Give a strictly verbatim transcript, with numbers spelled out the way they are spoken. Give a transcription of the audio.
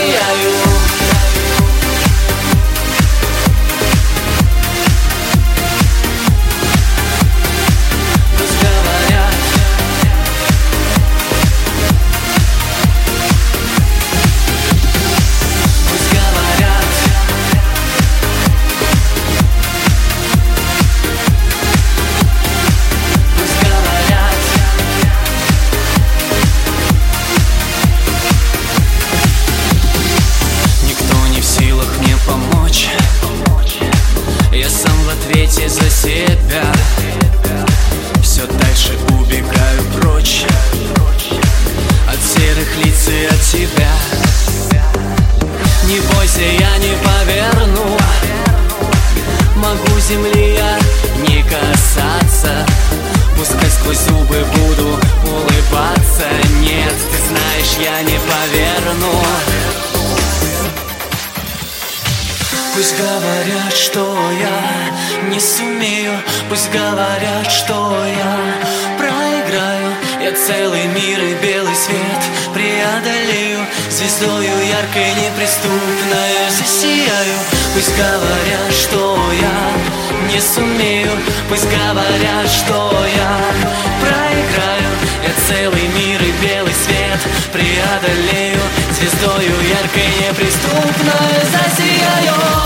засияю. Я сам в ответе за себя, все дальше убегаю прочь от серых лиц и от тебя. Не бойся, я не поверну, могу земли я не касаться, пускай сквозь зубы буду улыбаться. Нет, ты знаешь, я не поверну. Пусть говорят, что я не сумею, пусть говорят, что я проиграю. Я целый мир и белый свет преодолею, звездою яркой неприступной засияю. Пусть говорят, что я не сумею, пусть говорят, что я проиграю. Я целый мир и белый свет преодолею, звездою яркой неприступной засияю.